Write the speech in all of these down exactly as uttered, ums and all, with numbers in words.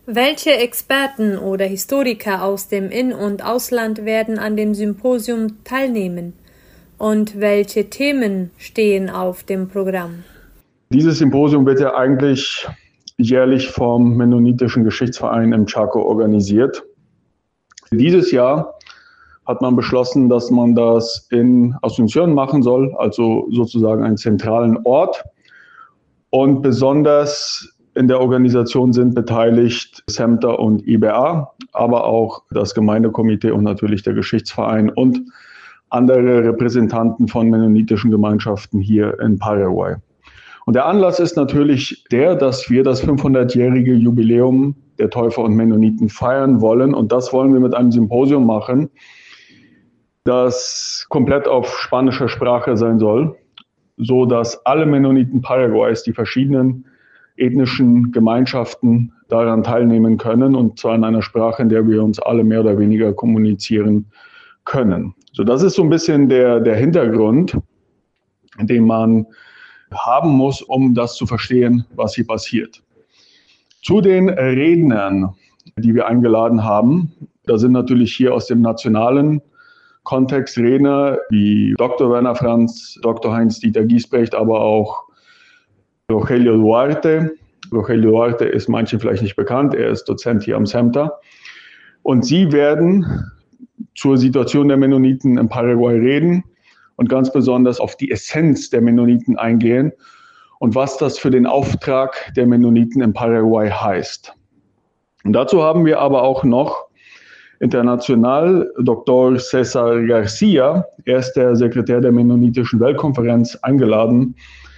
Welche Experten oder Historiker aus dem In- und Ausland werden an dem Symposium teilnehmen? Und welche Themen stehen auf dem Programm? Dieses Symposium wird ja eigentlich jährlich vom Mennonitischen Geschichtsverein im Chaco organisiert. Dieses Jahr hat man beschlossen, dass man das in Asunción machen soll, also sozusagen einen zentralen Ort. Und besonders in der Organisation sind beteiligt SEMTA und I B A, aber auch das Gemeindekomitee und natürlich der Geschichtsverein und andere Repräsentanten von mennonitischen Gemeinschaften hier in Paraguay. Und der Anlass ist natürlich der, dass wir das fünfhundertjährige Jubiläum der Täufer und Mennoniten feiern wollen. Und das wollen wir mit einem Symposium machen, das komplett auf spanischer Sprache sein soll, so dass alle Mennoniten Paraguays, die verschiedenen ethnischen Gemeinschaften daran teilnehmen können, und zwar in einer Sprache, in der wir uns alle mehr oder weniger kommunizieren können. So, das ist so ein bisschen der, der Hintergrund, den man haben muss, um das zu verstehen, was hier passiert. Zu den Rednern, die wir eingeladen haben, da sind natürlich hier aus dem nationalen Kontext Redner wie Doktor Werner Franz, Doktor Heinz-Dieter Giesbrecht, aber auch Rogelio Duarte. Rogelio Duarte ist manchen vielleicht nicht bekannt, er ist Dozent hier am SEMTA. Und sie werden zur Situation der Mennoniten in Paraguay reden und ganz besonders auf die Essenz der Mennoniten eingehen und was das für den Auftrag der Mennoniten in Paraguay heißt. Und dazu haben wir aber auch noch international Doktor César García, er ist der Sekretär der Mennonitischen Weltkonferenz, eingeladen.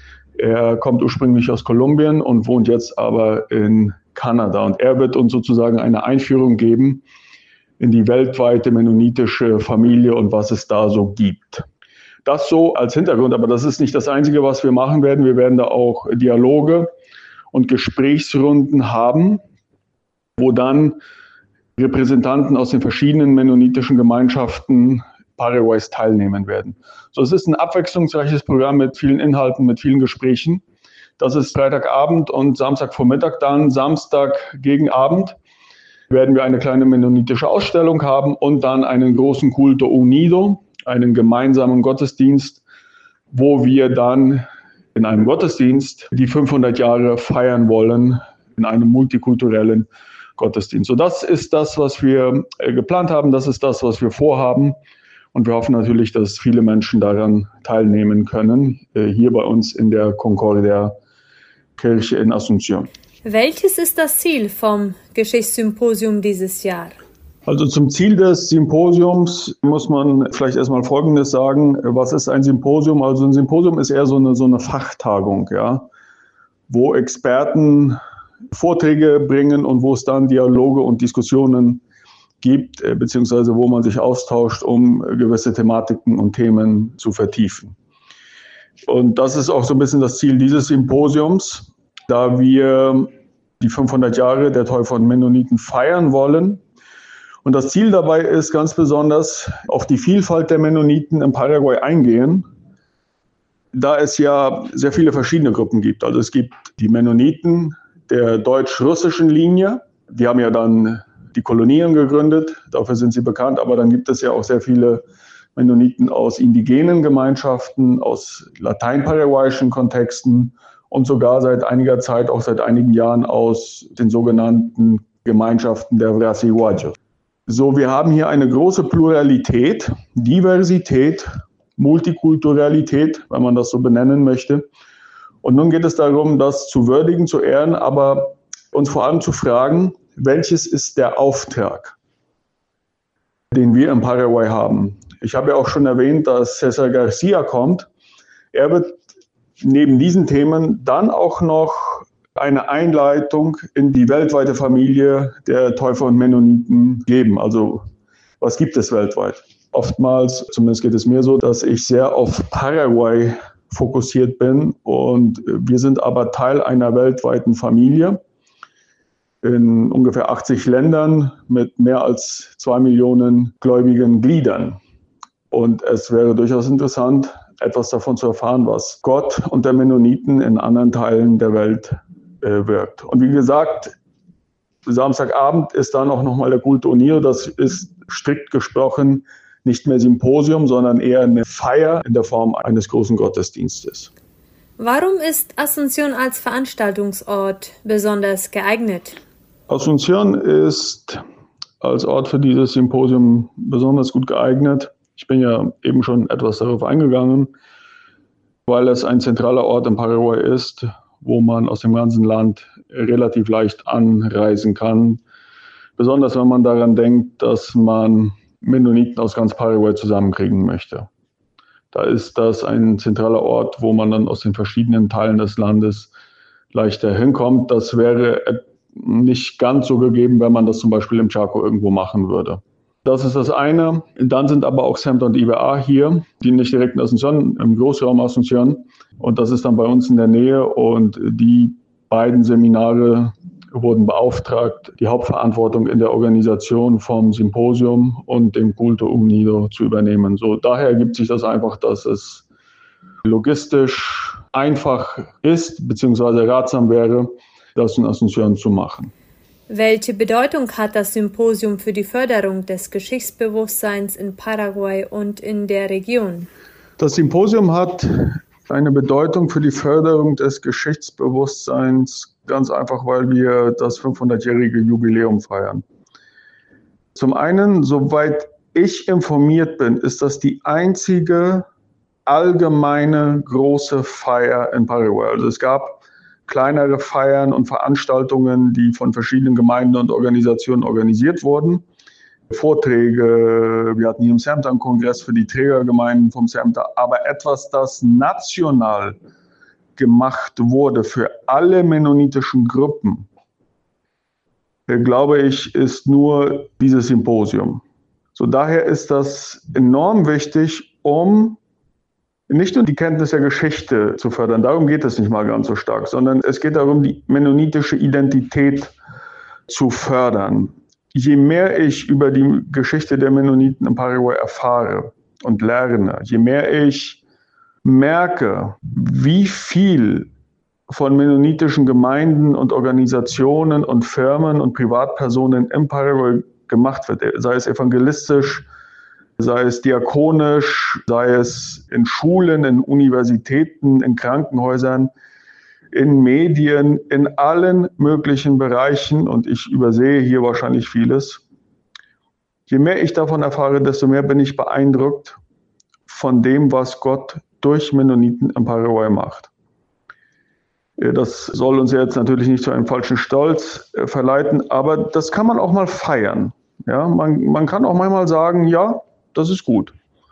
Er kommt ursprünglich aus Kolumbien und wohnt jetzt aber in Kanada. Und er wird uns sozusagen eine Einführung geben in die weltweite mennonitische Familie und was es da so gibt. Das so als Hintergrund, aber das ist nicht das Einzige, was wir machen werden. Wir werden da auch Dialoge und Gesprächsrunden haben, wo dann Repräsentanten aus den verschiedenen mennonitischen Gemeinschaften Paraguays teilnehmen werden. So, es ist ein abwechslungsreiches Programm mit vielen Inhalten, mit vielen Gesprächen. Das ist Freitagabend und Samstagvormittag. Dann Samstag gegen Abend werden wir eine kleine mennonitische Ausstellung haben und dann einen großen Culto Unido, einen gemeinsamen Gottesdienst, wo wir dann in einem Gottesdienst die fünfhundert Jahre feiern wollen, in einem multikulturellen Gottesdienst. So, das ist das, was wir geplant haben, das ist das, was wir vorhaben. Und wir hoffen natürlich, dass viele Menschen daran teilnehmen können, hier bei uns in der Concordia-Kirche in Asunción. Welches ist das Ziel vom Geschichtssymposium dieses Jahr? Also zum Ziel des Symposiums muss man vielleicht erstmal Folgendes sagen. Was ist ein Symposium? Also ein Symposium ist eher so eine, so eine Fachtagung, ja, wo Experten Vorträge bringen und wo es dann Dialoge und Diskussionen gibt, beziehungsweise wo man sich austauscht, um gewisse Thematiken und Themen zu vertiefen. Und das ist auch so ein bisschen das Ziel dieses Symposiums, da wir die fünfhundert Jahre der Täufer und Mennoniten feiern wollen. Und das Ziel dabei ist ganz besonders auf die Vielfalt der Mennoniten in Paraguay eingehen, da es ja sehr viele verschiedene Gruppen gibt. Also es gibt die Mennoniten der deutsch-russischen Linie, die haben ja dann die Kolonien gegründet, dafür sind sie bekannt, aber dann gibt es ja auch sehr viele Mennoniten aus indigenen Gemeinschaften, aus lateinparaguayischen Kontexten und sogar seit einiger Zeit, auch seit einigen Jahren aus den sogenannten Gemeinschaften der Brasihuayos. So, wir haben hier eine große Pluralität, Diversität, Multikulturalität, wenn man das so benennen möchte. Und nun geht es darum, das zu würdigen, zu ehren, aber uns vor allem zu fragen, welches ist der Auftrag, den wir in Paraguay haben? Ich habe ja auch schon erwähnt, dass César García kommt. Er wird neben diesen Themen dann auch noch eine Einleitung in die weltweite Familie der Täufer und Mennoniten geben. Also was gibt es weltweit? Oftmals, zumindest geht es mir so, dass ich sehr auf Paraguay fokussiert bin und wir sind aber Teil einer weltweiten Familie in ungefähr achtzig Ländern mit mehr als zwei Millionen gläubigen Gliedern. Und es wäre durchaus interessant, etwas davon zu erfahren, was Gott und der Mennoniten in anderen Teilen der Welt äh, wirkt. Und wie gesagt, Samstagabend ist dann auch nochmal der Culto Unido. Das ist strikt gesprochen nicht mehr Symposium, sondern eher eine Feier in der Form eines großen Gottesdienstes. Warum ist Asunción als Veranstaltungsort besonders geeignet? Asunción ist als Ort für dieses Symposium besonders gut geeignet. Ich bin ja eben schon etwas darauf eingegangen, weil es ein zentraler Ort in Paraguay ist, wo man aus dem ganzen Land relativ leicht anreisen kann. Besonders wenn man daran denkt, dass man Mennoniten aus ganz Paraguay zusammenkriegen möchte. Da ist das ein zentraler Ort, wo man dann aus den verschiedenen Teilen des Landes leichter hinkommt. Das wäre nicht ganz so gegeben, wenn man das zum Beispiel im Chaco irgendwo machen würde. Das ist das eine. Dann sind aber auch SEMTA und I B A hier, die nicht direkt in Asunción, im Großraum Asunción. Und das ist dann bei uns in der Nähe. Und die beiden Seminare wurden beauftragt, die Hauptverantwortung in der Organisation vom Symposium und dem Culto Unido zu übernehmen. So, daher ergibt sich das einfach, dass es logistisch einfach ist, beziehungsweise ratsam wäre, das in Asunción zu machen. Welche Bedeutung hat das Symposium für die Förderung des Geschichtsbewusstseins in Paraguay und in der Region? Das Symposium hat eine Bedeutung für die Förderung des Geschichtsbewusstseins, ganz einfach, weil wir das fünfhundertjährige Jubiläum feiern. Zum einen, soweit ich informiert bin, ist das die einzige allgemeine große Feier in Paraguay. Also es gab kleinere Feiern und Veranstaltungen, die von verschiedenen Gemeinden und Organisationen organisiert wurden. Vorträge, wir hatten hier im SEMTA einen Kongress für die Trägergemeinden vom SEMTA, aber etwas, das national gemacht wurde für alle mennonitischen Gruppen, glaube ich, ist nur dieses Symposium. So daher ist das enorm wichtig, um nicht nur die Kenntnis der Geschichte zu fördern, darum geht es nicht mal ganz so stark, sondern es geht darum, die mennonitische Identität zu fördern. Je mehr ich über die Geschichte der Mennoniten in Paraguay erfahre und lerne, je mehr ich merke, wie viel von mennonitischen Gemeinden und Organisationen und Firmen und Privatpersonen in Paraguay gemacht wird, sei es evangelistisch, sei es diakonisch, sei es in Schulen, in Universitäten, in Krankenhäusern, in Medien, in allen möglichen Bereichen, und ich übersehe hier wahrscheinlich vieles. Je mehr ich davon erfahre, desto mehr bin ich beeindruckt von dem, was Gott durch Mennoniten in Paraguay macht. Das soll uns jetzt natürlich nicht zu einem falschen Stolz verleiten, aber das kann man auch mal feiern. Ja, man, man kann auch manchmal sagen, ja, das ist gut.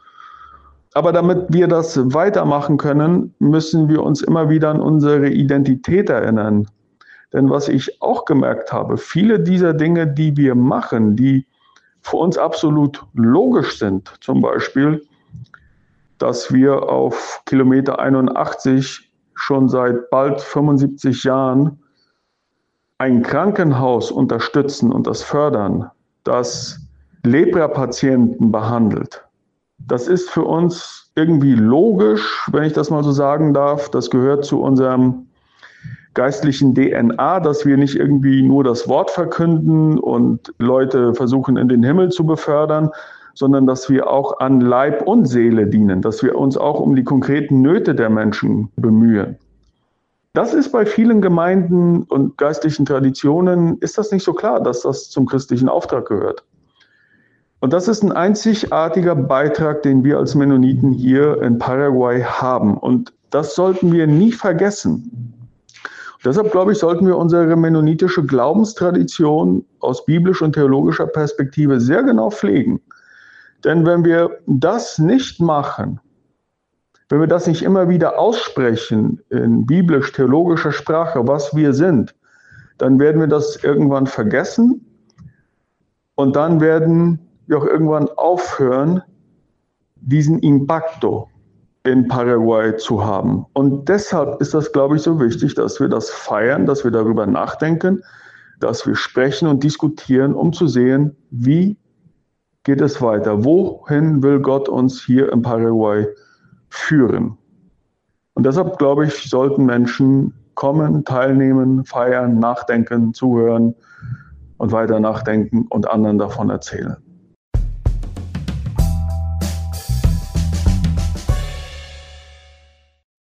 Aber damit wir das weitermachen können, müssen wir uns immer wieder an unsere Identität erinnern. Denn was ich auch gemerkt habe, viele dieser Dinge, die wir machen, die für uns absolut logisch sind, zum Beispiel, dass wir auf Kilometer einundachtzig schon seit bald fünfundsiebzig Jahren ein Krankenhaus unterstützen und das fördern, das Lepra-Patienten behandelt. Das ist für uns irgendwie logisch, wenn ich das mal so sagen darf. Das gehört zu unserem geistlichen D N A, dass wir nicht irgendwie nur das Wort verkünden und Leute versuchen in den Himmel zu befördern, sondern dass wir auch an Leib und Seele dienen, dass wir uns auch um die konkreten Nöte der Menschen bemühen. Das ist bei vielen Gemeinden und geistlichen Traditionen, ist das nicht so klar, dass das zum christlichen Auftrag gehört. Und das ist ein einzigartiger Beitrag, den wir als Mennoniten hier in Paraguay haben. Und das sollten wir nie vergessen. Und deshalb, glaube ich, sollten wir unsere mennonitische Glaubenstradition aus biblischer und theologischer Perspektive sehr genau pflegen. Denn wenn wir das nicht machen, wenn wir das nicht immer wieder aussprechen in biblisch-theologischer Sprache, was wir sind, dann werden wir das irgendwann vergessen und dann werden wir auch irgendwann aufhören, diesen Impacto in Paraguay zu haben. Und deshalb ist das, glaube ich, so wichtig, dass wir das feiern, dass wir darüber nachdenken, dass wir sprechen und diskutieren, um zu sehen, wie geht es weiter? Wohin will Gott uns hier in Paraguay führen? Und deshalb, glaube ich, sollten Menschen kommen, teilnehmen, feiern, nachdenken, zuhören und weiter nachdenken und anderen davon erzählen.